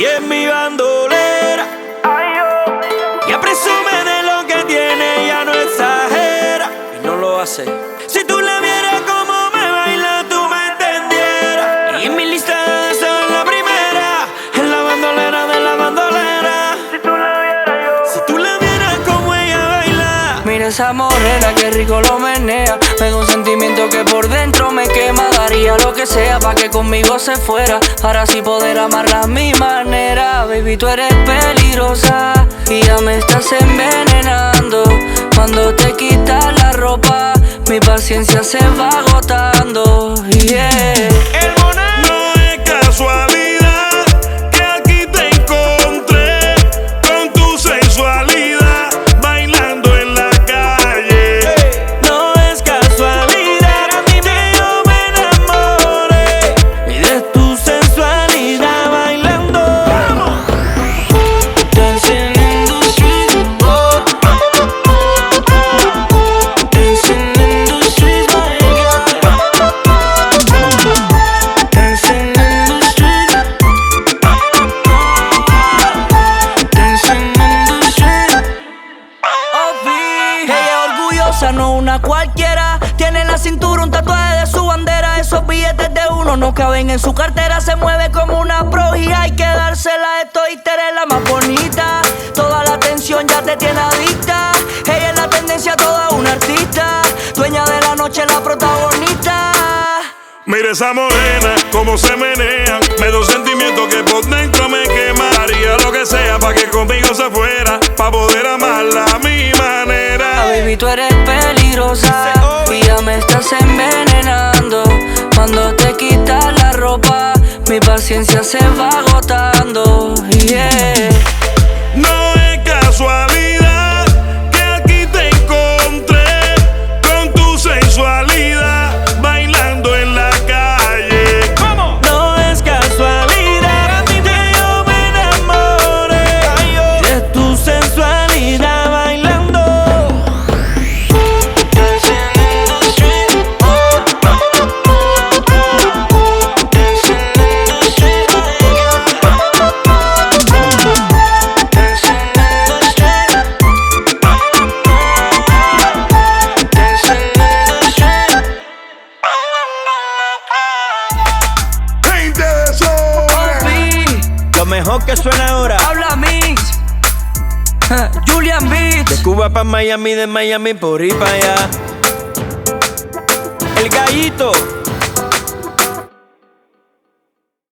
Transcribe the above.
y es mi bandolera. Ya presume de lo que tiene, ya no exagera y no lo hace. Si tú le vieras cómo me baila, tú me entendieras. Y en mi lista de deseos la primera es la bandolera de la bandolera. Si tú la vieras como ella baila. Mira esa morena, que rico lo menea. Me da un sentimiento que por dentro me quema. Daría lo que sea pa' que conmigo se fuera, para así poder amarla a mi manera. Baby, tú eres peligrosa y ya me estás envenenando. Cuando te quitas la ropa, mi paciencia se va agotando. Yeah. No es casualidad que aquí te encontré con tu sensualidad bailando en la calle. No es casualidad que yo me enamoré y de tu sensualidad bailando. Dancing in the street, oh. Dancing in the street, my girl. Dancing in the street. Dancing in the street. Ella es orgullosa, no una cualquiera. Tiene en la cintura un tatuaje de su bandera. Esos billetes de uno no caben en su cartera. Se mueve como una pro y hay que dársela. Estoy eres la más bonita. Toda la atención ya te tiene adicta. Ella es la tendencia, toda una artista. Dueña de la noche, la protagonista. Mira esa morena, cómo se menea. Me da un sentimiento que por dentro me quema. Haría lo que sea pa' que conmigo se fuera, pa' poder amarla a mi manera. Baby, tú eres peligrosa y ya me estás envenenando. Cuando te quitas la ropa, mi paciencia se va agotando. Yeah. No es casualidad que aquí te encontré con tu sensualidad bailando en la calle. No es casualidad que yo me enamoré y de tu sensualidad bailando. Dancing in the street, oh. Dancing in the street, my girl. Dancing in the street. Dancing in the street. Gente de sobra. Papi, Lo mejor que suena ahora. habla mix. Julian De Beats. Cuba pa' Miami, de Miami por ir pa' allá. El gallito.